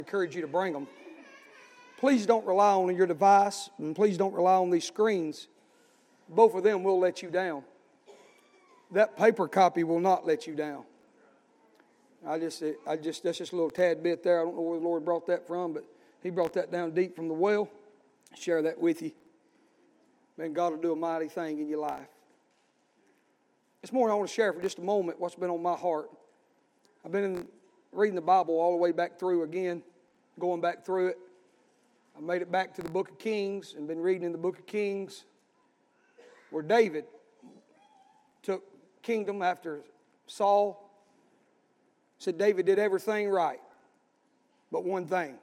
Encourage you to bring them. Please don't rely on your device, and please don't rely on these screens. Both of them will let you down. That paper copy will not let you down. That's just a little tad bit there. I don't know where the Lord brought that from, but He brought that down deep from the well. Share that with you. Man, God will do a mighty thing in your life. This morning I want to share for just a moment what's been on my heart. I've been reading the Bible all the way back through again, going back through it. I made it back to the book of Kings and been reading in the book of Kings where David took kingdom after Saul. Said David did everything right but one thing,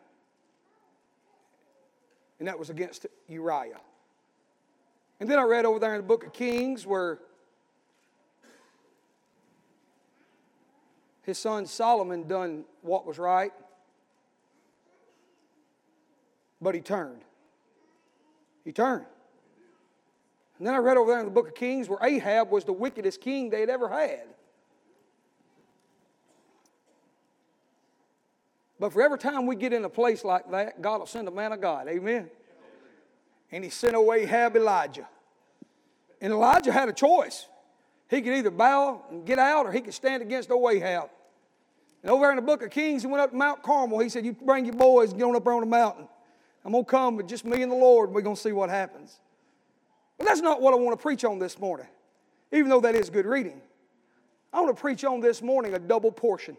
and that was against Uriah. And then I read over there in the book of Kings where his son Solomon done what was right, but he turned. He turned. And then I read over there in the book of Kings where Ahab was the wickedest king they had ever had. But for every time we get in a place like that, God will send a man of God. Amen. And He sent away Ahab Elijah. And Elijah had a choice. He could either bow and get out, or he could stand against old Ahab. And over there in the book of Kings, he went up to Mount Carmel. He said, "You bring your boys and get on up there on the mountain. I'm going to come with just me and the Lord, and we're going to see what happens." But that's not what I want to preach on this morning, even though that is good reading. I want to preach on this morning a double portion.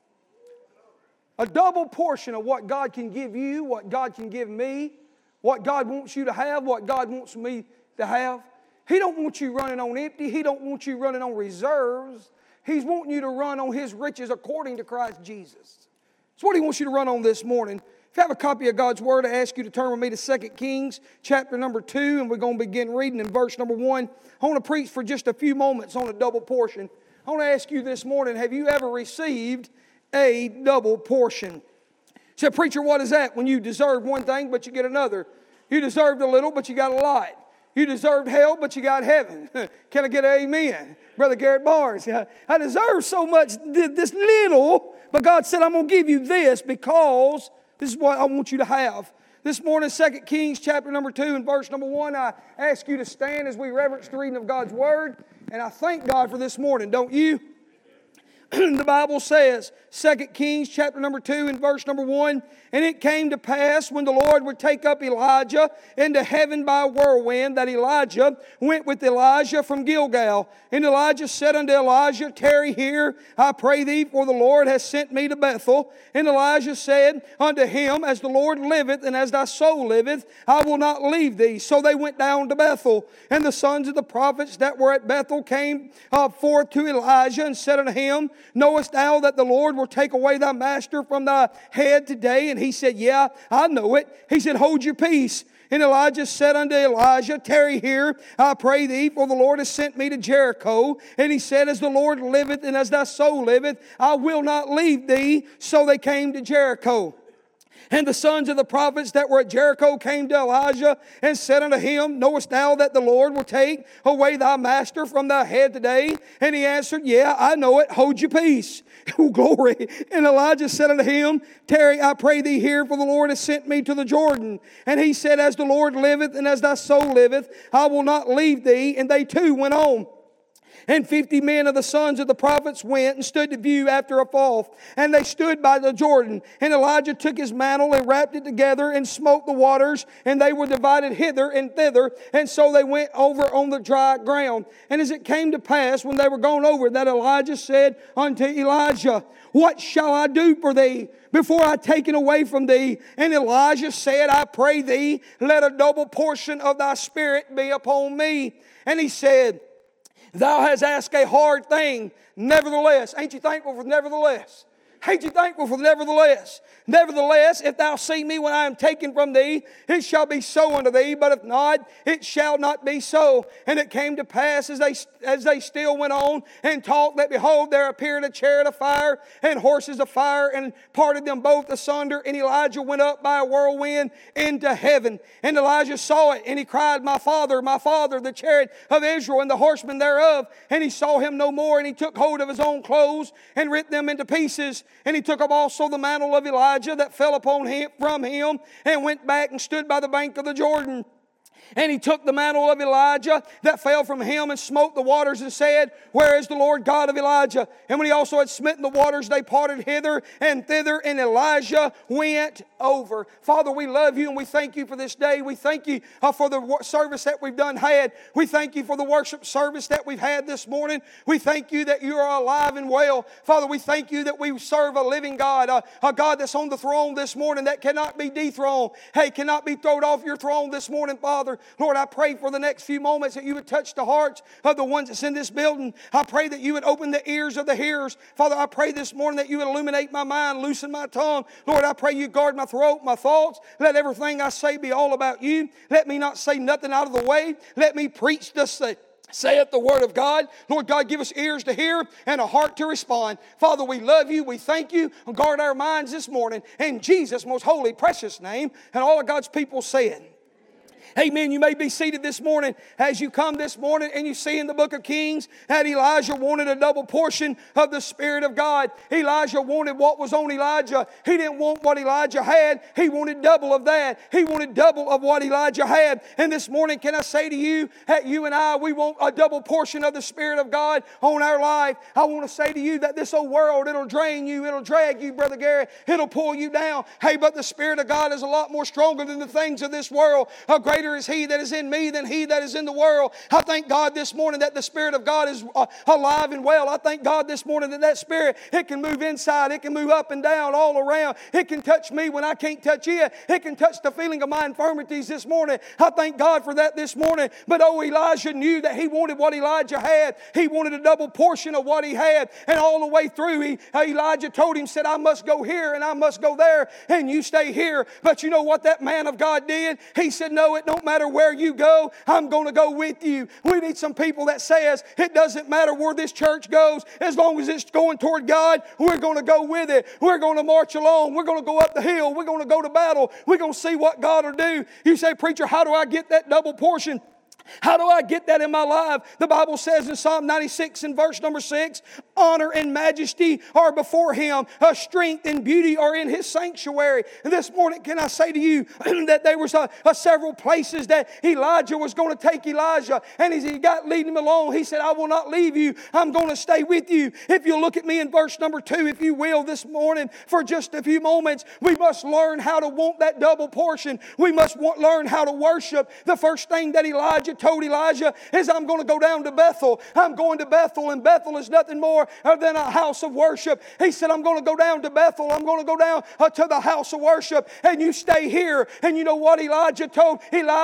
A double portion of what God can give you, what God can give me, what God wants you to have, what God wants me to have. He don't want you running on empty. He don't want you running on reserves. He's wanting you to run on His riches according to Christ Jesus. That's what He wants you to run on this morning. If you have a copy of God's Word, I ask you to turn with me to 2 Kings chapter number 2, and we're going to begin reading in verse number 1. I want to preach for just a few moments on a double portion. I want to ask you this morning, have you ever received a double portion? You say, "Preacher, what is that? When you deserve one thing, but you get another. You deserved a little, but you got a lot. You deserved hell, but you got heaven." Can I get an amen? Brother Garrett Barnes, I deserve so much, this little, but God said, "I'm going to give you this because this is what I want you to have." This morning, 2 Kings chapter number 2 and verse number 1, I ask you to stand as we reverence the reading of God's Word. And I thank God for this morning, don't you? The Bible says, 2 Kings chapter number 2 and verse number 1, "And it came to pass when the Lord would take up Elijah into heaven by a whirlwind, that Elijah went with Elijah from Gilgal. And Elijah said unto Elijah, Tarry here, I pray thee, for the Lord has sent me to Bethel. And Elijah said unto him, As the Lord liveth, and as thy soul liveth, I will not leave thee. So they went down to Bethel. And the sons of the prophets that were at Bethel came forth to Elijah, and said unto him, Knowest thou that the Lord will take away thy master from thy head today? And he said, Yeah, I know it. He said, Hold your peace. And Elijah said unto Elijah, Tarry here, I pray thee, for the Lord has sent me to Jericho. And he said, As the Lord liveth, and as thy soul liveth, I will not leave thee. So they came to Jericho. And the sons of the prophets that were at Jericho came to Elijah and said unto him, Knowest thou that the Lord will take away thy master from thy head today? And he answered, Yeah, I know it. Hold your peace. Oh, glory. And Elijah said unto him, Tarry, I pray thee here, for the Lord has sent me to the Jordan. And he said, As the Lord liveth, and as thy soul liveth, I will not leave thee. And they too went on. And 50 men of the sons of the prophets went and stood to view after a fall. And they stood by the Jordan. And Elijah took his mantle and wrapped it together and smote the waters. And they were divided hither and thither. And so they went over on the dry ground. And as it came to pass, when they were gone over, that Elijah said unto Elijah, What shall I do for thee before I take it away from thee? And Elijah said, I pray thee, let a double portion of thy spirit be upon me. And he said, Thou hast asked a hard thing, nevertheless. Ain't you thankful for nevertheless? Ain't you thankful for Nevertheless, if thou see me when I am taken from thee, it shall be so unto thee. But if not, it shall not be so. And it came to pass as they still went on and talked, that behold, there appeared a chariot of fire and horses of fire, and parted them both asunder. And Elijah went up by a whirlwind into heaven. And Elijah saw it, and he cried, my father, the chariot of Israel and the horsemen thereof. And he saw him no more. And he took hold of his own clothes and rent them into pieces. And he took up also the mantle of Elijah that fell upon him from him, and went back and stood by the bank of the Jordan. And he took the mantle of Elijah that fell from him and smote the waters and said, Where is the Lord God of Elijah? And when he also had smitten the waters, they parted hither and thither, and Elijah went over. Father, we love you and we thank you for this day. We thank you for the service that we've had. We thank you for the worship service that we've had this morning. We thank you that you are alive and well. Father, we thank you that we serve a living God, a God that's on the throne this morning that cannot be dethroned. Hey, cannot be thrown off your throne this morning, Father. Lord, I pray for the next few moments that you would touch the hearts of the ones that's in this building. I pray that you would open the ears of the hearers. Father, I pray this morning that you would illuminate my mind, loosen my tongue. Lord, I pray you guard my throat, my thoughts. Let everything I say be all about you. Let me not say nothing out of the way. Let me preach thus saith the Word of God. Lord God, give us ears to hear and a heart to respond. Father, we love you. We thank you. Guard our minds this morning. In Jesus' most holy, precious name. And all of God's people said, Amen. You may be seated this morning as you come this morning and you see in the book of Kings that Elijah wanted a double portion of the Spirit of God. Elijah wanted what was on Elijah. He didn't want what Elijah had. He wanted double of that. He wanted double of what Elijah had. And this morning, can I say to you that you and I, we want a double portion of the Spirit of God on our life. I want to say to you that this old world, it'll drain you. It'll drag you, Brother Gary. It'll pull you down. Hey, but the Spirit of God is a lot more stronger than the things of this world. Greater is He that is in me than he that is in the world. I thank God this morning that the Spirit of God is alive and well. I thank God this morning that that Spirit, it can move inside. It can move up and down, all around. It can touch me when I can't touch it. It can touch the feeling of my infirmities this morning. I thank God for that this morning. But Elijah knew that he wanted what Elijah had. He wanted a double portion of what he had. And all the way through, Elijah told him, said, I must go here and I must go there and you stay here. But you know what that man of God did? He said, no, it don't matter where you go, I'm going to go with you. We need some people that says it doesn't matter where this church goes, as long as it's going toward God, we're going to go with it. We're going to march along. We're going to go up the hill. We're going to go to battle. We're going to see what God will do. You say, preacher, how do I get that double portion? How do I get that in my life? The Bible says in Psalm 96 and verse number 6, honor and majesty are before Him. Strength and beauty are in His sanctuary. And this morning, can I say to you that there was several places that Elijah was going to take Elijah. And as he got leading him along, he said, I will not leave you. I'm going to stay with you. If you look at me in verse number 2, if you will, this morning, for just a few moments, we must learn how to want that double portion. We must learn how to worship. The first thing that Elijah told Elijah is, I'm going to go down to Bethel. I'm going to Bethel, and Bethel is nothing more than a house of worship. He said, I'm going to go down to Bethel. I'm going to go down to the house of worship, and you stay here. And you know what Elijah told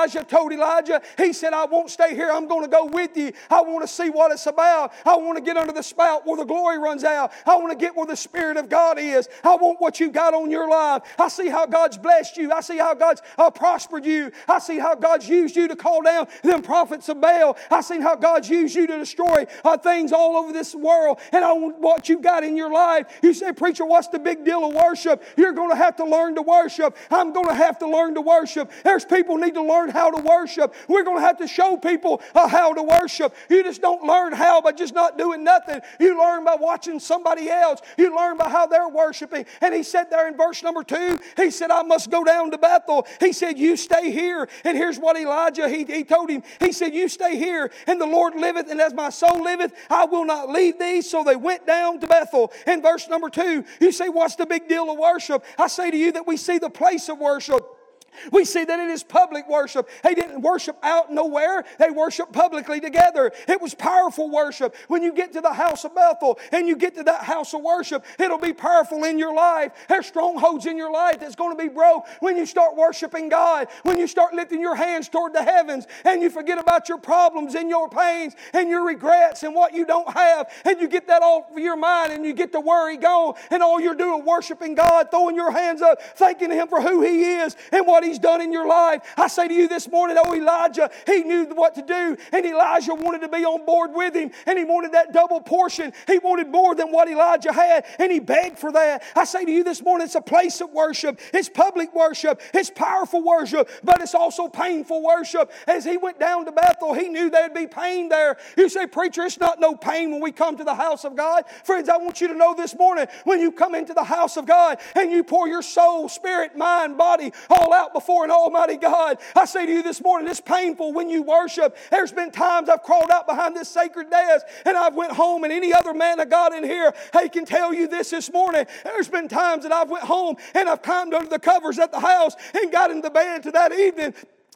Elijah? He said, I won't stay here. I'm going to go with you. I want to see what it's about. I want to get under the spout where the glory runs out. I want to get where the Spirit of God is. I want what you got on your life. I see how God's blessed you. I see how God's prospered you. I see how God's used you to call down them prophets of Baal. I've seen how God's used you to destroy things all over this world. And I want what you got in your life. You say, preacher, what's the big deal of worship? You're going to have to learn to worship. I'm going to have to learn to worship. There's people need to learn how to worship. We're going to have to show people how to worship. You just don't learn how by just not doing nothing. You learn by watching somebody else. You learn by how they're worshiping. And he said there in verse number 2, he said, I must go down to Bethel. He said, you stay here. And here's what Elijah, he told him. He said, you stay here, and the Lord liveth, and as my soul liveth, I will not leave thee. So they went down to Bethel. In verse number 2, you say, what's the big deal of worship? I say to you that we see the place of worship. We see that it is public worship. They didn't worship out nowhere. They worshiped publicly together. It was powerful worship. When you get to the house of Bethel and you get to that house of worship, it'll be powerful in your life. There's strongholds in your life that's going to be broke when you start worshiping God, when you start lifting your hands toward the heavens and you forget about your problems and your pains and your regrets and what you don't have, and you get that off your mind and you get the worry gone, and all you're doing worshiping God, throwing your hands up, thanking Him for who He is and what He's done in your life. I say to you this morning, oh, Elijah, he knew what to do, and Elijah wanted to be on board with him, and he wanted that double portion. He wanted more than what Elijah had, and he begged for that. I say to you this morning, it's a place of worship. It's public worship. It's powerful worship, but it's also painful worship. As he went down to Bethel, he knew there'd be pain there. You say, preacher, it's not no pain when we come to the house of God. Friends, I want you to know this morning, when you come into the house of God and you pour your soul, spirit, mind, body all out before an almighty God, I say to you this morning, it's painful when you worship. There's been times I've crawled out behind this sacred desk and I've went home, and any other man of God in here, he can tell you this morning. There's been times that I've went home and I've climbed under the covers at the house and got in the bed to that evening.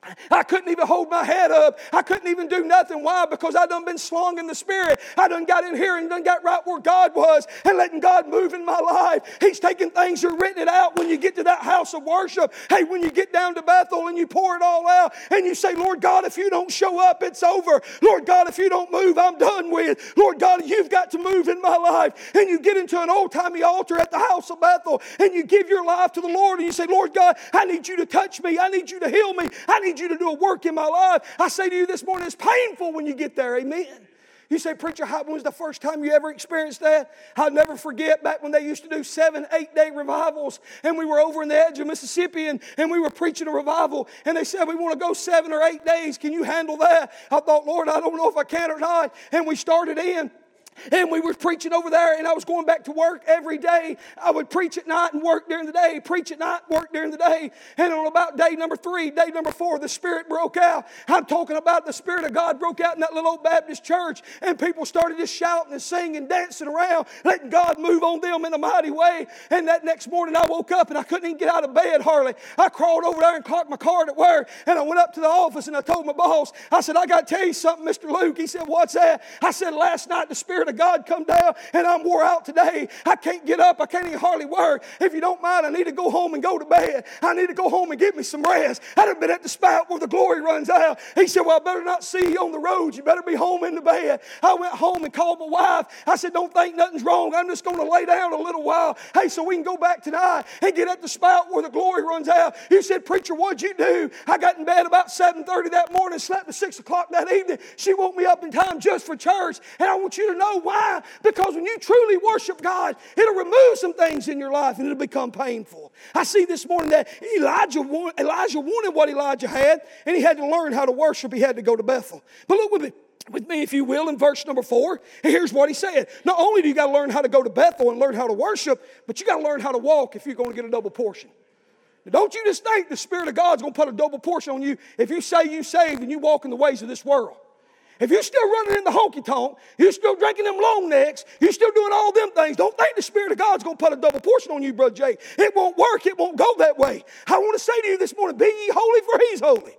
I couldn't even hold my head up. I couldn't even do nothing. Why? Because I done been slung in the Spirit. I done got in here and done got right where God was and letting God move in my life. He's taking things and written it out when you get to that house of worship. Hey, when you get down to Bethel and you pour it all out and you say, Lord God, if you don't show up, it's over. Lord God, if you don't move, I'm done with. Lord God, you've got to move in my life. And you get into an old-timey altar at the house of Bethel and you give your life to the Lord and you say, Lord God, I need you to touch me. I need you to heal me. I need you to do a work in my life. I say to you this morning, it's painful when you get there. Amen. You say, preacher, when was the first time you ever experienced that? I'll never forget back when they used to do 7-8 day revivals, and we were over in the edge of Mississippi, and we were preaching a revival, and they said, we want to go 7 or 8 days. Can you handle that? I thought, Lord, I don't know if I can or not. And we started in. And we were preaching over there, and I was going back to work every day. I would preach at night and work during the day, preach at night, work during the day. And on about day number 3, day number 4, the Spirit broke out. I'm talking about the Spirit of God broke out in that little old Baptist church, and people started just shouting and singing, dancing around, letting God move on them in a mighty way. And that next morning I woke up, and I couldn't even get out of bed hardly. I crawled over there and clocked my card at work, and I went up to the office, and I told my boss, I said, I got to tell you something, Mr. Luke. He said, what's that? I said, last night the Spirit of God come down and I'm wore out today. I can't get up. I can't even hardly work. If you don't mind, I need to go home and go to bed. I need to go home and get me some rest. I'd have been at the spout where the glory runs out. He said, well, I better not see you on the road. You better be home in the bed. I went home and called my wife. I said, don't think nothing's wrong. I'm just going to lay down a little while. Hey, so we can go back tonight and get at the spout where the glory runs out. You said, preacher, what'd you do? I got in bed about 7:30 that morning, slept at 6 o'clock that evening. She woke me up in time just for church. And I want you to know why. Because when you truly worship God, it'll remove some things in your life and it'll become painful. I see this morning that Elijah wanted what Elijah had, and he had to learn how to worship. He had to go to Bethel. But look with me, if you will, in verse number 4. And here's what he said. Not only do you got to learn how to go to Bethel and learn how to worship, but you got to learn how to walk if you're going to get a double portion. Now, don't you just think the Spirit of God's going to put a double portion on you if you say you saved and you walk in the ways of this world. If you're still running in the honky-tonk, you're still drinking them long necks, you're still doing all them things, don't think the Spirit of God's going to put a double portion on you, Brother Jake. It won't work. It won't go that way. I want to say to you this morning, be ye holy, for He's holy.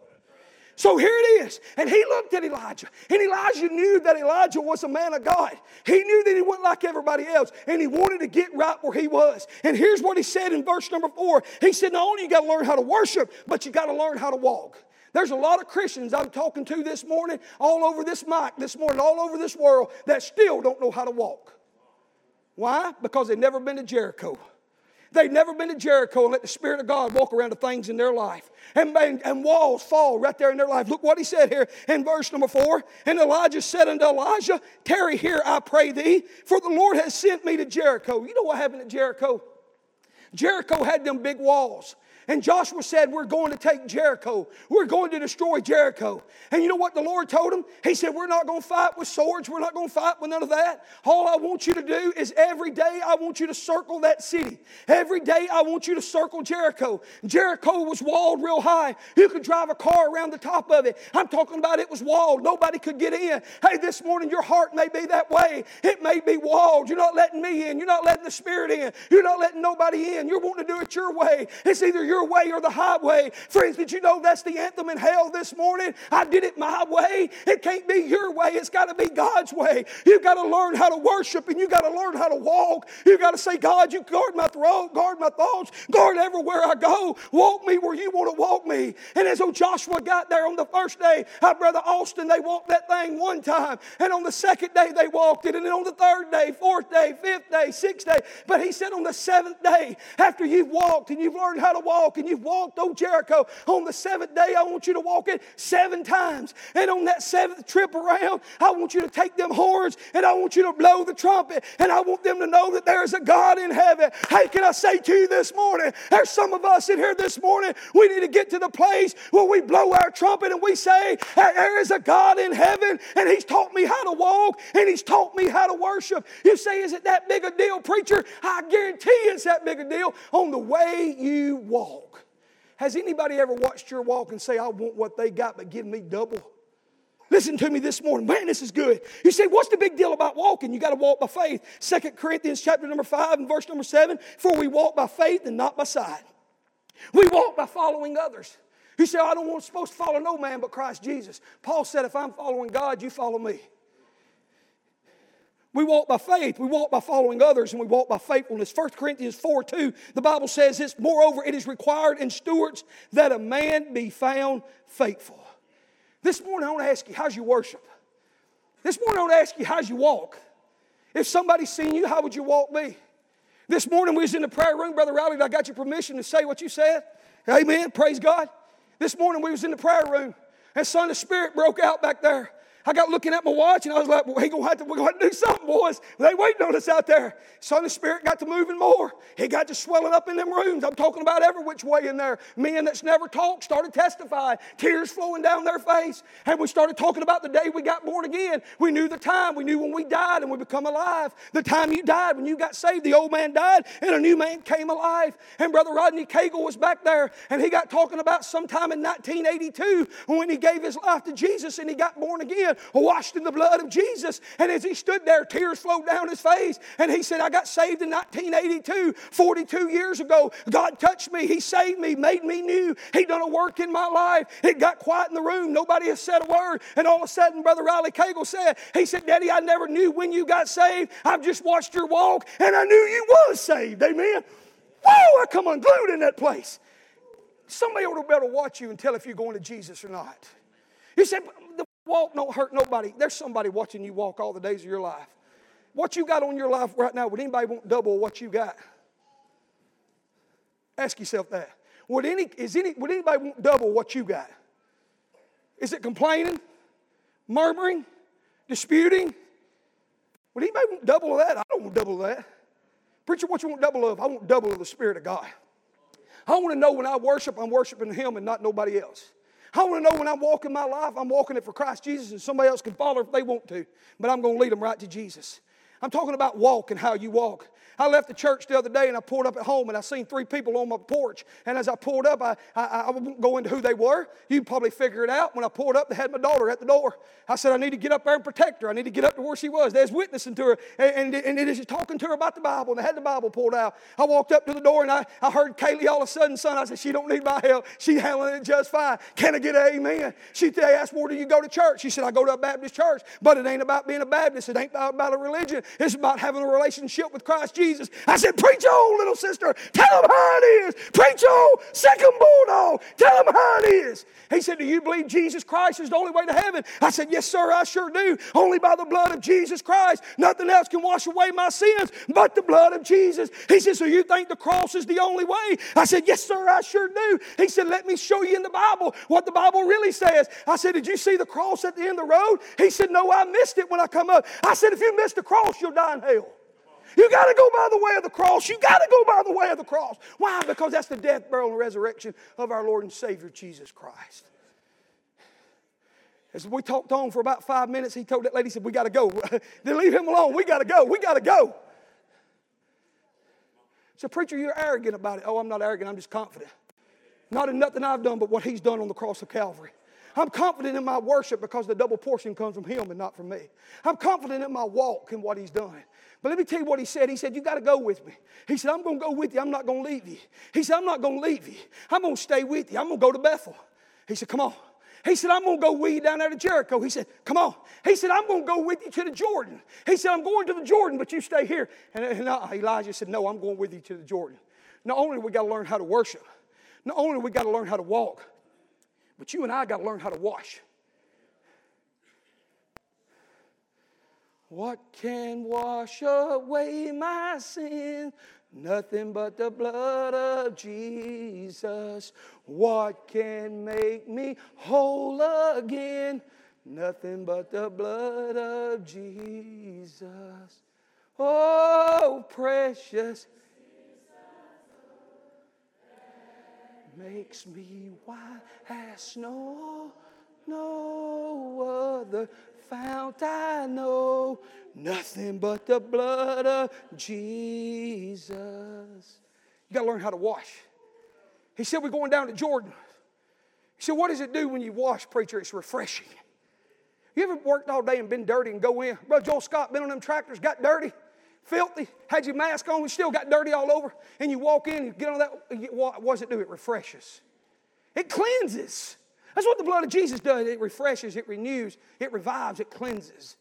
So here it is. And he looked at Elijah. And Elijah knew that Elijah was a man of God. He knew that he wasn't like everybody else. And he wanted to get right where he was. And here's what he said in verse number 4. He said, not only you got to learn how to worship, but you got to learn how to walk. There's a lot of Christians I'm talking to this morning, all over this mic this morning, all over this world, that still don't know how to walk. Why? Because they've never been to Jericho. They've never been to Jericho and let the Spirit of God walk around the things in their life. And walls fall right there in their life. Look what he said here in verse number 4. And Elijah said unto Elijah, tarry here, I pray thee, for the Lord has sent me to Jericho. You know what happened at Jericho? Jericho had them big walls. And Joshua said, we're going to take Jericho. We're going to destroy Jericho. And you know what the Lord told him? He said, we're not going to fight with swords. We're not going to fight with none of that. All I want you to do is every day I want you to circle that city. Every day I want you to circle Jericho. Jericho was walled real high. You could drive a car around the top of it. I'm talking about it was walled. Nobody could get in. Hey, this morning your heart may be that way. It may be walled. You're not letting me in. You're not letting the Spirit in. You're not letting nobody in. You're wanting to do it your way. It's either your way or the highway. Friends, did you know that's the anthem in hell this morning? I did it my way. It can't be your way. It's got to be God's way. You've got to learn how to worship, and you've got to learn how to walk. You've got to say, God, you guard my throat, guard my thoughts, guard everywhere I go. Walk me where you want to walk me. And as old Joshua got there on the first day, our brother Austin, they walked that thing one time. And on the second day, they walked it. And then on the third day, fourth day, fifth day, sixth day. But he said on the seventh day, After you've walked and you've learned how to walk and you've walked on Jericho, on the seventh day, I want you to walk it 7 times. And on that 7th trip around, I want you to take them horns and I want you to blow the trumpet. And I want them to know that there is a God in heaven. Hey, can I say to you this morning, there's some of us in here this morning, we need to get to the place where we blow our trumpet and we say, there is a God in heaven and He's taught me how to walk and He's taught me how to worship. You say, is it that big a deal, preacher? I guarantee you it's that big a deal on the way you walk. Has anybody ever watched your walk and say, I want what they got but give me double? Listen to me this morning. Man, this is good. You say, what's the big deal about walking? You got to walk by faith. 2 Corinthians chapter number 5 and verse number 7. For we walk by faith and not by sight. We walk by following others. You say, I don't want supposed to follow no man but Christ Jesus. Paul said, if I'm following God, you follow me. We walk by faith, we walk by following others, and we walk by faithfulness. 1 Corinthians 4:2, the Bible says this, moreover, it is required in stewards that a man be found faithful. This morning I want to ask you, how's your worship? This morning I want to ask you, how's your walk? If somebody's seen you, how would your walk be? This morning we was in the prayer room, Brother Riley, I got your permission to say what you said? Amen, praise God. This morning we was in the prayer room, and son, the Spirit broke out back there. I got looking at my watch and I was like, well, we're going to have to do something, boys. They waiting on us out there. Son, the Spirit got to moving more. He got to swelling up in them rooms. I'm talking about every which way in there. Men that's never talked started testifying. Tears flowing down their face. And we started talking about the day we got born again. We knew the time. We knew when we died and we become alive. The time you died, when you got saved, the old man died and a new man came alive. And Brother Rodney Cagle was back there and he got talking about sometime in 1982 when he gave his life to Jesus and he got born again. Washed in the blood of Jesus. And as he stood there, tears flowed down his face. And he said, I got saved in 1982, 42 years ago. God touched me. He saved me, made me new. He done a work in my life. It got quiet in the room. Nobody has said a word. And all of a sudden, Brother Riley Cagle said, he said, Daddy, I never knew when you got saved. I've just watched your walk and I knew you was saved. Amen. Whoa, I come unglued in that place. Somebody ought to be able to watch you and tell if you're going to Jesus or not. You said, the walk don't hurt nobody. There's somebody watching you walk all the days of your life. What you got on your life right now, would anybody want double what you got? Ask yourself that. Would anybody want double what you got? Is it complaining, murmuring, disputing? Would anybody want double of that? I don't want double of that. Preacher, what you want double of? I want double of the Spirit of God. I want to know when I worship, I'm worshiping Him and not nobody else. I want to know when I'm walking my life, I'm walking it for Christ Jesus, and somebody else can follow if they want to. But I'm going to lead them right to Jesus. I'm talking about walk and how you walk. I left the church the other day and I pulled up at home and I seen 3 people on my porch. And as I pulled up, I won't go into who they were. You can probably figure it out. When I pulled up, they had my daughter at the door. I said, I need to get up there and protect her. I need to get up to where she was. They was witnessing to her and it is talking to her about the Bible. And they had the Bible pulled out. I walked up to the door and I heard Kaylee all of a sudden, son, I said, she don't need my help. She's handling it just fine. Can I get an amen? They asked, where do you go to church? She said, I go to a Baptist church. But it ain't about being a Baptist. It ain't about a religion. It's about having a relationship with Christ Jesus. I said, preach on, little sister. Tell them how it is. Preach on, second bulldog. Tell them how it is. He said, do you believe Jesus Christ is the only way to heaven? I said, yes, sir, I sure do. Only by the blood of Jesus Christ. Nothing else can wash away my sins but the blood of Jesus. He said, so you think the cross is the only way? I said, yes, sir, I sure do. He said, let me show you in the Bible what the Bible really says. I said, did you see the cross at the end of the road? He said, no, I missed it when I come up. I said, if you miss the cross, you'll die in hell. You got to go by the way of the cross. You got to go by the way of the cross. Why? Because that's the death, burial, and resurrection of our Lord and Savior, Jesus Christ. As we talked on for about 5 minutes, he told that lady, he said, we got to go. Then leave him alone. We got to go. We got to go. So, preacher, you're arrogant about it. Oh, I'm not arrogant. I'm just confident. Not in nothing I've done but what He's done on the cross of Calvary. I'm confident in my worship because the double portion comes from Him and not from me. I'm confident in my walk and what He's done. But let me tell you what He said. He said, you got to go with me. He said, I'm going to go with you. I'm not going to leave you. He said, I'm not going to leave you. I'm going to stay with you. I'm going to go to Bethel. He said, come on. He said, I'm going to go with you down there to Jericho. He said, come on. He said, I'm going to go with you to the Jordan. He said, I'm going to the Jordan, but you stay here. And Elijah said, no, I'm going with you to the Jordan. Not only do we got to learn how to worship, not only do we got to learn how to walk, but you and I got to learn how to wash. What can wash away my sin? Nothing but the blood of Jesus. What can make me whole again? Nothing but the blood of Jesus. Oh, precious. Makes me white as snow. No other fount I know. Nothing but the blood of Jesus. You got to learn how to wash. He said, we're going down to Jordan. He said, what does it do when you wash, preacher? It's refreshing. You ever worked all day and been dirty and go in? Brother Joel Scott been on them tractors, got dirty, filthy, had your mask on, and still got dirty all over. And you walk in, you get on that, what does it do? It refreshes. It cleanses. That's what the blood of Jesus does. It refreshes, it renews, it revives, it cleanses.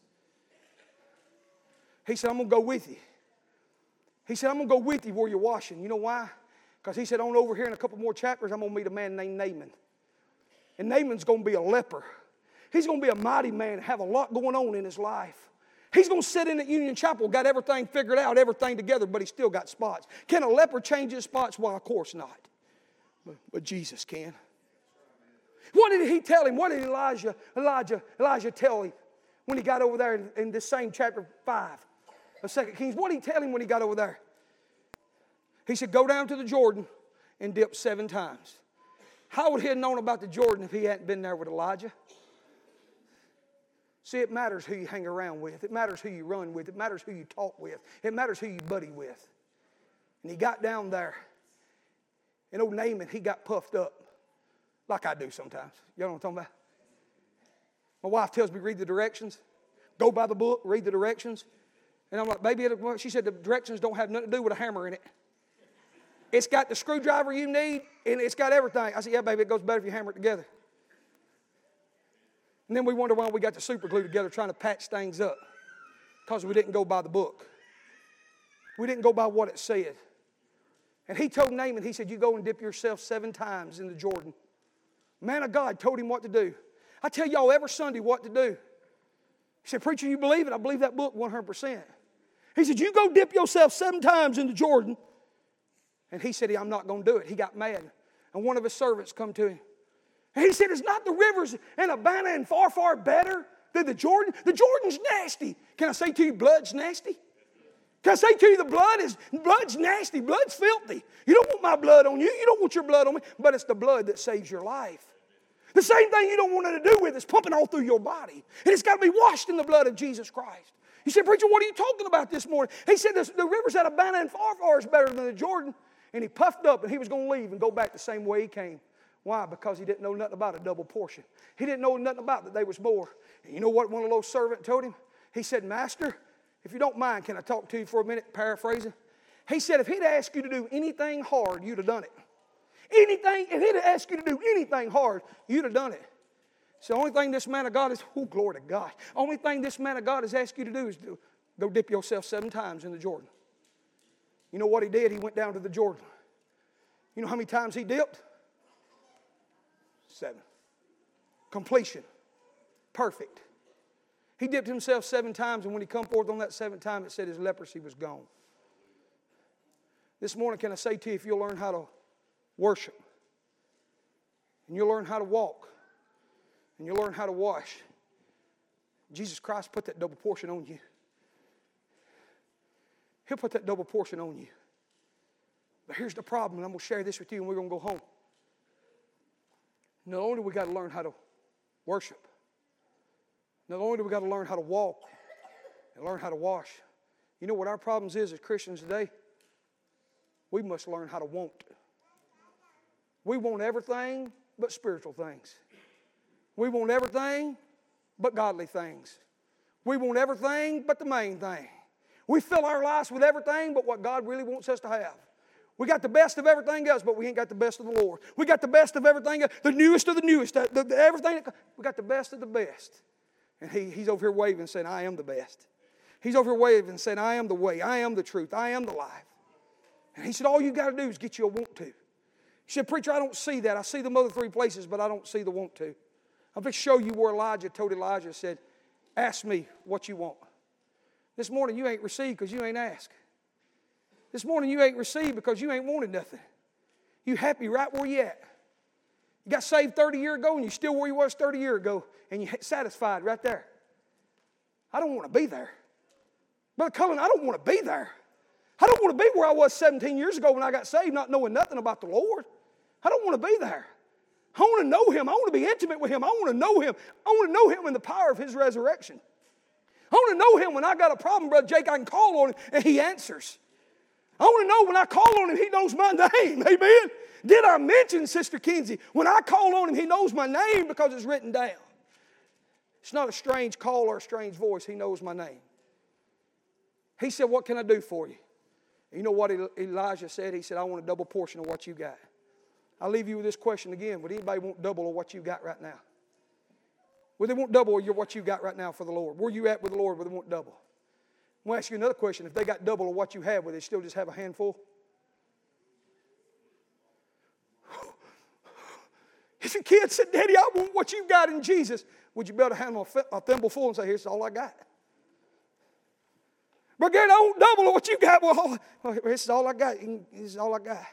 He said, I'm going to go with you. He said, I'm going to go with you where you're washing. You know why? Because he said, on over here in a couple more chapters, I'm going to meet a man named Naaman. And Naaman's going to be a leper. He's going to be a mighty man and have a lot going on in his life. He's going to sit in at Union Chapel, got everything figured out, everything together, but he's still got spots. Can a leper change his spots? Well, of course not. But Jesus can. What did he tell him? What did Elijah tell him when he got over there in this same chapter 5 of 2 Kings? What did he tell him when he got over there? He said, go down to the Jordan and dip 7 times. How would he have known about the Jordan if he hadn't been there with Elijah? See, it matters who you hang around with. It matters who you run with. It matters who you talk with. It matters who you buddy with. And he got down there. And old Naaman, he got puffed up. Like I do sometimes. You know what I'm talking about? My wife tells me read the directions. Go by the book, read the directions. And I'm like, baby, she said the directions don't have nothing to do with a hammer in it. It's got the screwdriver you need, and it's got everything. I said, yeah, baby, it goes better if you hammer it together. And then we wonder why we got the super glue together trying to patch things up. Because we didn't go by the book. We didn't go by what it said. And he told Naaman, he said, you go and dip yourself 7 times in the Jordan. Man of God told him what to do. I tell y'all every Sunday what to do. He said, preacher, you believe it? I believe that book 100%. He said, you go dip yourself 7 times in the Jordan. And he said, I'm not going to do it. He got mad. And one of his servants come to him. And he said, is not the rivers in Abana and far, far better than the Jordan? The Jordan's nasty. Can I say to you, blood's nasty? Can I say to you, blood's nasty, blood's filthy. You don't want my blood on you. You don't want your blood on me. But it's the blood that saves your life. The same thing you don't want it to do with is pumping all through your body. And it's got to be washed in the blood of Jesus Christ. You said, preacher, what are you talking about this morning? He said, the rivers at Abana and far, far is better than the Jordan. And he puffed up and he was going to leave and go back the same way he came. Why? Because he didn't know nothing about a double portion. He didn't know nothing about that there was more. And you know what one of those servants told him? He said, Master, if you don't mind, can I talk to you for a minute, paraphrasing? He said, if he'd asked you to do anything hard, you'd have done it. Anything, if he'd asked you to do anything hard, you'd have done it. So the only thing this man of God is, oh, glory to God. Only thing this man of God has asked you to do is go dip yourself 7 times in the Jordan. You know what he did? He went down to the Jordan. You know how many times he dipped? 7. Completion. Perfect. He dipped himself 7 times, and when he come forth on that 7th time, it said his leprosy was gone. This morning, can I say to you, if you'll learn how to worship, and you'll learn how to walk, and you'll learn how to wash, Jesus Christ put that double portion on you. He'll put that double portion on you. But here's the problem, and I'm going to share this with you, and we're going to go home. Not only do we got to learn how to worship, not only do we got to learn how to walk and learn how to wash. You know what our problems is as Christians today? We must learn how to want. We want everything but spiritual things. We want everything but godly things. We want everything but the main thing. We fill our lives with everything but what God really wants us to have. We got the best of everything else, but we ain't got the best of the Lord. We got the best of everything else, the newest of the newest, everything. We got the best of the best. And he's over here waving saying, I am the best. He's over here waving saying, I am the way, I am the truth, I am the life. And he said, all you got to do is get you a want to. He said, preacher, I don't see that. I see them other 3 places, but I don't see the want to. I'm going to show you where Elijah told Elijah, said, ask me what you want. This morning you ain't received because you ain't asked. This morning you ain't received because you ain't wanted nothing. You happy right where you at. You got saved 30 years ago and you still where you was 30 years ago and you're satisfied right there. I don't want to be there. Brother Cullen, I don't want to be there. I don't want to be where I was 17 years ago when I got saved not knowing nothing about the Lord. I don't want to be there. I want to know Him. I want to be intimate with Him. I want to know Him. I want to know Him in the power of His resurrection. I want to know Him when I got a problem, Brother Jake, I can call on Him and He answers. I want to know when I call on Him, He knows my name. Amen. Did I mention, Sister Kinsey, when I call on Him, He knows my name because it's written down. It's not a strange call or a strange voice. He knows my name. He said, what can I do for you? You know what Elijah said? He said, I want a double portion of what you got. I'll leave you with this question again. Would anybody want double of what you got right now? Would they want double of what you got right now for the Lord? Where you at with the Lord, would they want double? I'm going to ask you another question. If they got double of what you have, would they still just have a handful? If your kid said, Daddy, I want what you got in Jesus, would you be able to hand them a thimble full and say, here's all I got? But Gary, I want double of what you got. Well, this is all I got. This is all I got.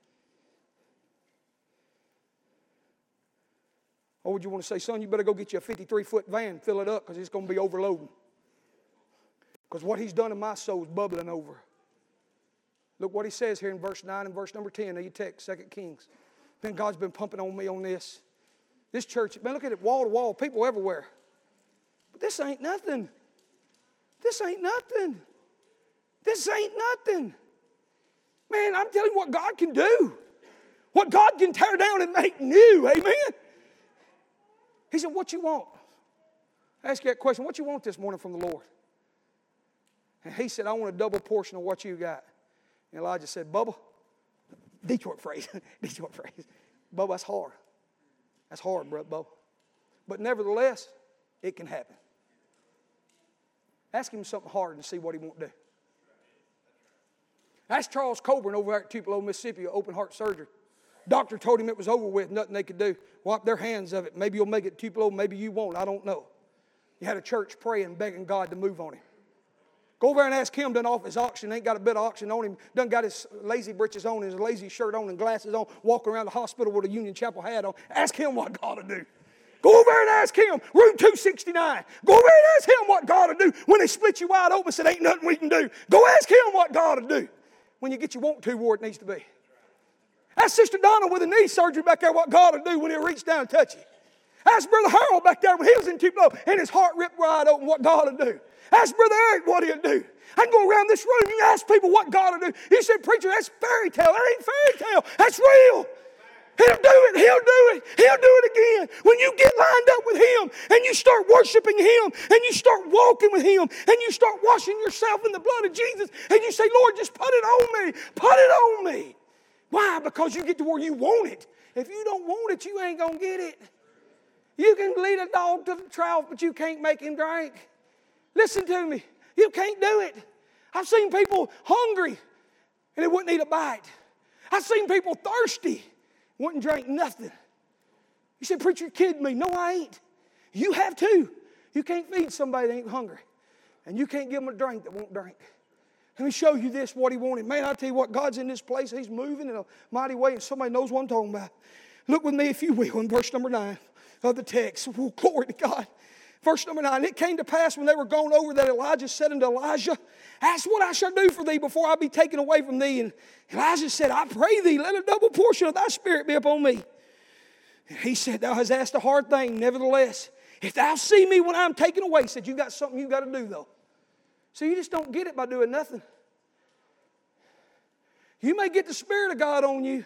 Or would you want to say, son, you better go get you a 53-foot van, fill it up, because it's going to be overloading. Because what He's done in my soul is bubbling over. Look what He says here in verse 9 and verse number 10 of your text, 2 Kings. Man, God's been pumping on me on this. This church, man, look at it, wall to wall, people everywhere. But this ain't nothing. This ain't nothing. This ain't nothing. Man, I'm telling you what God can do. What God can tear down and make new. Amen. He said, what you want? I ask you that question. What you want this morning from the Lord? And he said, I want a double portion of what you got. And Elijah said, Bubba, Detroit phrase. Detroit phrase. Bubba, that's hard. That's hard, brother Bubba. But nevertheless, it can happen. Ask him something hard and see what he won't do. Ask Charles Coburn over there at Tupelo, Mississippi, open heart surgery. Doctor told him it was over with, nothing they could do. Wipe their hands of it. Maybe you'll make it to Tupelo, maybe you won't. I don't know. You had a church praying, begging God to move on him. Go over there and ask him, done off his oxygen, ain't got a bit of oxygen on him, done got his lazy britches on, his lazy shirt on and glasses on, walking around the hospital with a Union Chapel hat on. Ask him what God will do. Go over there and ask him, room 269. Go over there and ask him what God will do. When they split you wide open and said, ain't nothing we can do. Go ask him what God will do. When you get your want to where it needs to be. Ask Sister Donna with a knee surgery back there what God will do when He'll reach down and touch you. Ask Brother Harold back there when he was in Tupelo and his heart ripped wide open what God will do. Ask Brother Eric what He'll do. I can go around this room and you ask people what God will do. You said, preacher, that's fairy tale. That ain't fairy tale. That's real. He'll do it. He'll do it. He'll do it again. When you get lined up with Him and you start worshiping Him and you start walking with Him and you start washing yourself in the blood of Jesus and you say, Lord, just put it on me. Put it on me. Why? Because you get to where you want it. If you don't want it, you ain't going to get it. You can lead a dog to the trough, but you can't make him drink. Listen to me. You can't do it. I've seen people hungry and they wouldn't eat a bite. I've seen people thirsty, wouldn't drink nothing. You said, preacher, you're kidding me. No, I ain't. You have too. You can't feed somebody that ain't hungry. And you can't give them a drink that won't drink. Let me show you this, what He wanted. Man, I tell you what, God's in this place. He's moving in a mighty way, and somebody knows what I'm talking about. Look with me, if you will, in verse number 9 of the text. Oh, glory to God. Verse number 9, it came to pass when they were gone over that Elijah said unto Elijah, ask what I shall do for thee before I be taken away from thee. And Elijah said, I pray thee, let a double portion of thy spirit be upon me. And he said, thou hast asked a hard thing. Nevertheless, if thou see me when I'm taken away, he said, you got something you got to do though. So you just don't get it by doing nothing. You may get the Spirit of God on you.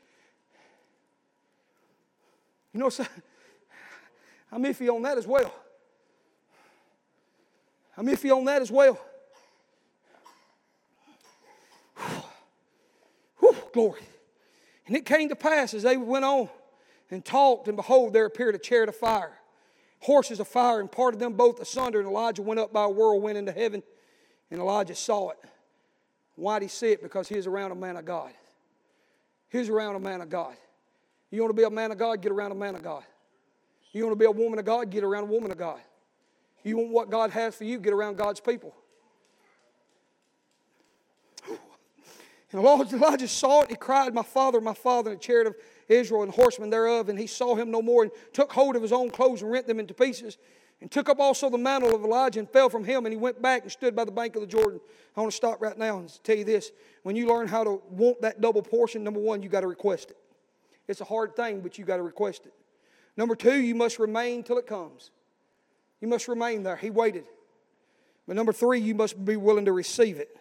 You know, I'm iffy on that as well. I'm iffy on that as well. Whew, glory. And it came to pass as they went on and talked, and behold, there appeared a chariot of fire, horses of fire, and parted them both asunder. And Elijah went up by a whirlwind into heaven, and Elijah saw it. Why did he see it? Because he was around a man of God. He was around a man of God. You want to be a man of God? Get around a man of God. You want to be a woman of God? Get around a woman of God. You want what God has for you? Get around God's people. And Elijah saw it, he cried, my father, and the chariot of Israel and horsemen thereof. And he saw him no more, and took hold of his own clothes and rent them into pieces. And took up also the mantle of Elijah and fell from him. And he went back and stood by the bank of the Jordan. I want to stop right now and tell you this. When you learn how to want that double portion, number one, you got to request it. It's a hard thing, but you got to request it. Number two, you must remain till it comes. You must remain there. He waited. But number three, you must be willing to receive it.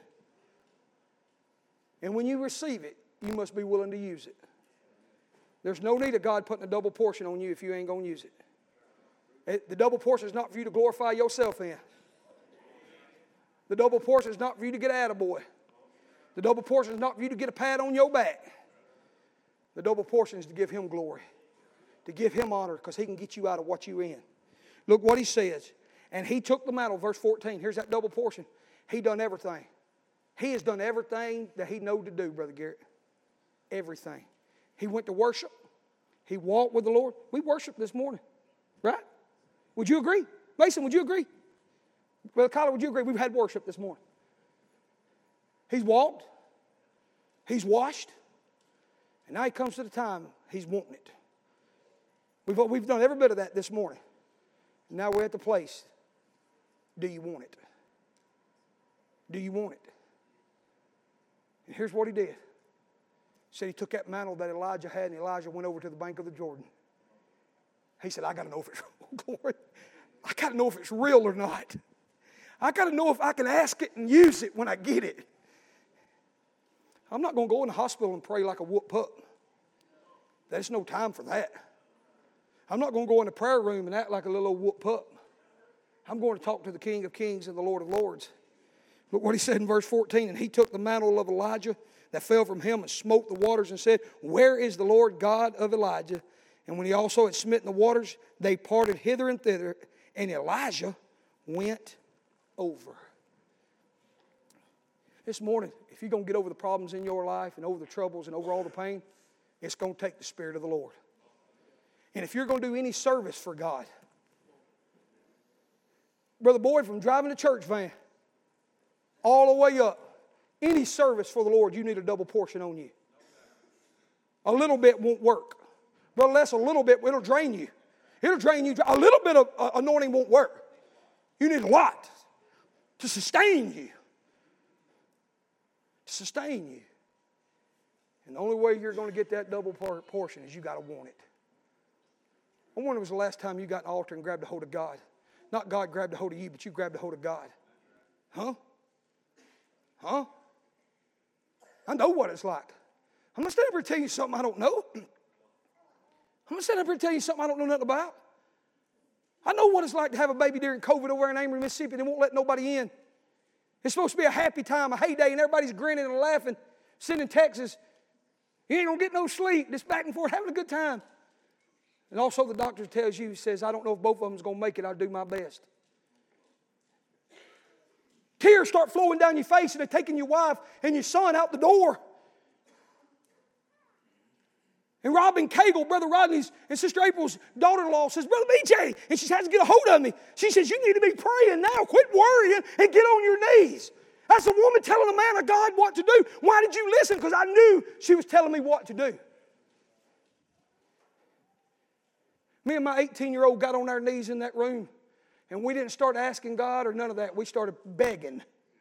And when you receive it, you must be willing to use it. There's no need of God putting a double portion on you if you ain't going to use it. The double portion is not for you to glorify yourself in. The double portion is not for you to get attaboy. The double portion is not for you to get a pat on your back. The double portion is to give Him glory, to give Him honor, because He can get you out of what you're in. Look what He says. And He took the mantle, verse 14. Here's that double portion. He done everything. He has done everything that He knowed to do, Brother Garrett. Everything. He went to worship. He walked with the Lord. We worshiped this morning, right? Would you agree? Mason, would you agree? Brother Kyler, would you agree? We've had worship this morning. He's walked. He's washed. And now He comes to the time He's wanting it. We've done every bit of that this morning. And now we're at the place. Do you want it? Do you want it? And here's what He did. He said He took that mantle that Elijah had, and Elijah went over to the bank of the Jordan. He said, I got to know if it's real. Glory. I got to know if it's real or not. I got to know if I can ask it and use it when I get it. I'm not going to go in the hospital and pray like a whoop pup. There's no time for that. I'm not going to go in the prayer room and act like a little old whoop pup. I'm going to talk to the King of Kings and the Lord of Lords. Look what He said in verse 14. And He took the mantle of Elijah that fell from him and smote the waters and said, where is the Lord God of Elijah? And when he also had smitten the waters, they parted hither and thither, and Elijah went over. This morning, if you're going to get over the problems in your life and over the troubles and over all the pain, it's going to take the Spirit of the Lord. And if you're going to do any service for God, Brother Boyd, from driving a church van all the way up, any service for the Lord, you need a double portion on you. A little bit won't work. Brother Les, a little bit, it'll drain you. It'll drain you. A little bit of anointing won't work. You need a lot to sustain you. To sustain you. And the only way you're going to get that double portion is you got to want it. I wonder when was the last time you got an altar and grabbed a hold of God. Not God grabbed a hold of you, but you grabbed a hold of God. Huh? Huh? I know what it's like. I'm going to stand up here and tell you something I don't know. I'm going to stand up here and tell you something I don't know nothing about. I know what it's like to have a baby during COVID over in Amory, Mississippi, and they won't let nobody in. It's supposed to be a happy time, a heyday, and everybody's grinning and laughing, sitting in Texas. You ain't going to get no sleep, just back and forth, having a good time. And also the doctor tells you, he says, I don't know if both of them's going to make it. I'll do my best. Tears start flowing down your face, and they're taking your wife and your son out the door. And Robin Cagle, Brother Rodney's and Sister April's daughter-in-law says, Brother BJ, and she has to get a hold of me. She says, you need to be praying now. Quit worrying and get on your knees. That's a woman telling a man of God what to do. Why did you listen? Because I knew she was telling me what to do. Me and my 18-year-old got on our knees in that room, and we didn't start asking God or none of that. We started begging.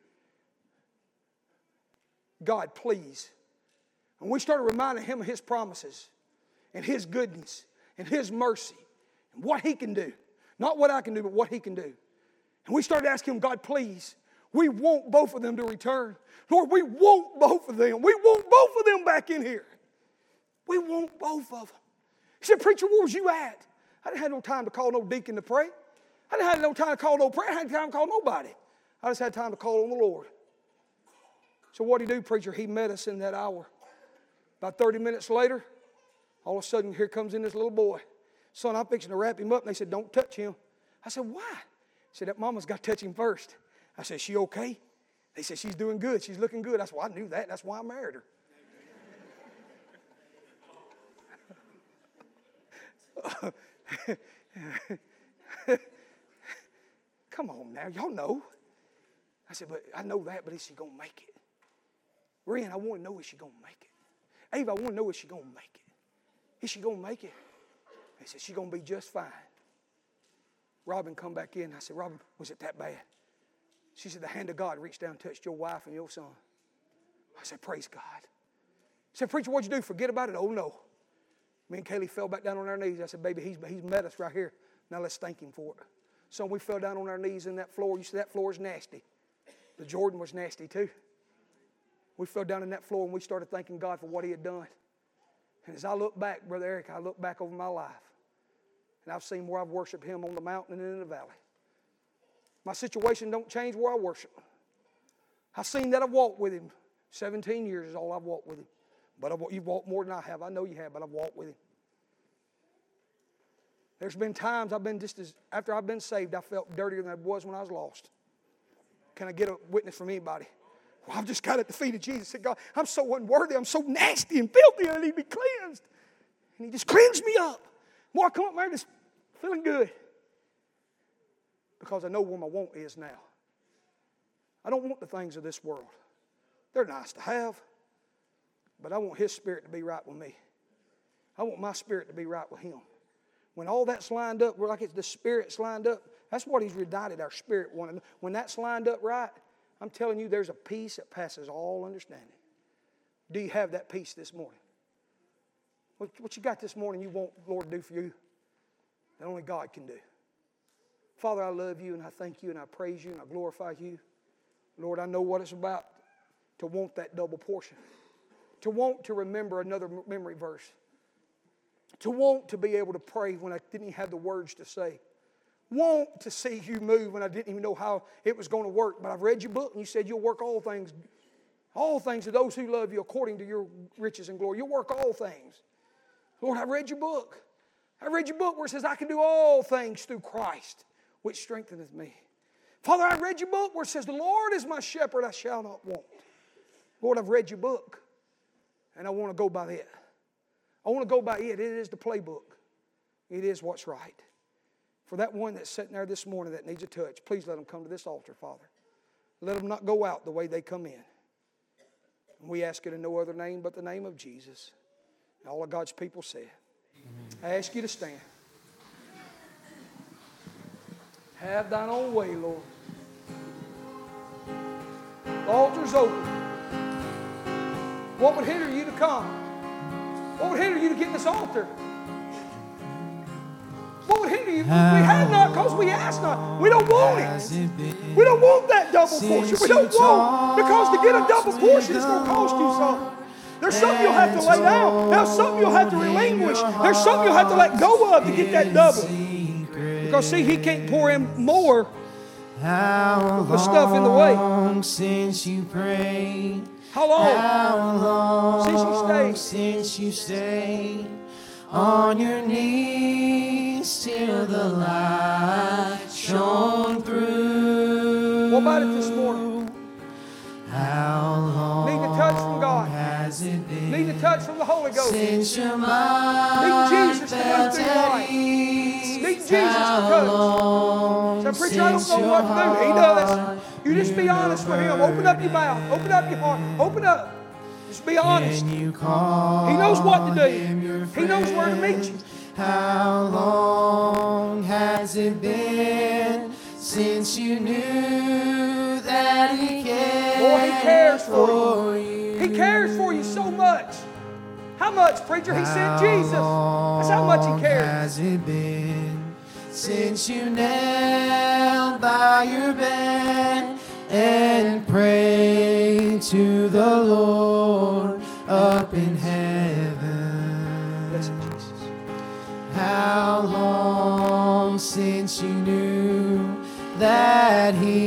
God, please. And we started reminding Him of His promises and His goodness and His mercy and what He can do. Not what I can do, but what He can do. And we started asking Him, God, please, we want both of them to return. Lord, we want both of them. We want both of them back in here. We want both of them. He said, preacher, where was you at? I didn't have no time to call no deacon to pray. I didn't have no time to call no prayer. I didn't have time to call nobody. I just had time to call on the Lord. So what did He do, preacher? He met us in that hour. About 30 minutes later, all of a sudden, here comes in this little boy. Son, I'm fixing to wrap him up. And they said, don't touch him. I said, why? He said, that mama's got to touch him first. I said, she okay? They said, she's doing good. She's looking good. I said, well, I knew that. That's why I married her. Come on now. Y'all know. I said, but I know that, but is she going to make it? Ren, I want to know, is she going to make it? Ava, I want to know, is she going to make it? Is she going to make it? He said, she's going to be just fine. Robin come back in. I said, Robin, was it that bad? She said, the hand of God reached down and touched your wife and your son. I said, praise God. He said, preacher, what'd you do? Forget about it? Oh, no. Me and Kaylee fell back down on our knees. I said, baby, he's met us right here. Now let's thank him for it. So we fell down on our knees in that floor. You see, that floor is nasty. The Jordan was nasty too. We fell down in that floor and we started thanking God for what he had done. And as I look back, Brother Eric, I look back over my life. And I've seen where I've worshiped him on the mountain and in the valley. My situation don't change where I worship. I've seen that I've walked with him. 17 years is all I've walked with him. But you've walked more than I have. I know you have, but I've walked with him. There's been times I've been after I've been saved, I felt dirtier than I was when I was lost. Can I get a witness from anybody? Well, I've just got at the feet of Jesus. I said, God, I'm so unworthy. I'm so nasty and filthy. I need to be cleansed. And he just cleansed me up. More I come up there just feeling good. Because I know where my want is now. I don't want the things of this world. They're nice to have. But I want his spirit to be right with me. I want my spirit to be right with him. When all that's lined up, we're like it's the spirit's lined up. That's what he's united our spirit one. When that's lined up right, I'm telling you, there's a peace that passes all understanding. Do you have that peace this morning? What you got this morning you want the Lord to do for you that only God can do? Father, I love you and I thank you and I praise you and I glorify you. Lord, I know what it's about to want that double portion. To want to remember another memory verse. To want to be able to pray when I didn't even have the words to say. Want to see you move when I didn't even know how it was going to work. But I've read your book and you said you'll work all things to those who love you according to your riches and glory. You'll work all things. Lord, I read your book. I read your book where it says I can do all things through Christ, which strengtheneth me. Father, I read your book where it says the Lord is my shepherd, I shall not want. Lord, I've read your book and I want to go by it. I want to go by it. It is the playbook. It is what's right. For that one that's sitting there this morning that needs a touch, please let them come to this altar, Father. Let them not go out the way they come in. And we ask it in no other name but the name of Jesus. And all of God's people said. I ask you to stand. Have thine own way, Lord. The altar's open. What would hinder you to come? What would hinder you to get in this altar? What would hinder you? We have not because we ask not. We don't want it. We don't want that double portion. We don't want, because to get a double portion it's going to cost you something. There's something you'll have to lay down. There's something you'll have to relinquish. There's something you'll have to let go of to get that double. Because see, he can't pour in more with the stuff in the way. Since you prayed. How long? How long since you stayed on your knees till the light shone through? What about it this morning? How long need a touch from God. has it been? Need a touch from the Holy Ghost. Since your mind need Jesus to move through your life. Need Jesus to touch. So preacher, I don't know what to do. He does. You just be honest with him. Open up your mouth. Open up your heart. Open up. Just be honest. He knows what to do. He knows where to meet you. How long has it been since you knew that He cared? Boy, He cares for you. He cares for you so much. How much, preacher? He sent Jesus. That's how much He cares. Has it been since you knelt by your bed and prayed to the Lord up in heaven? Blessed Jesus. How long since you knew that He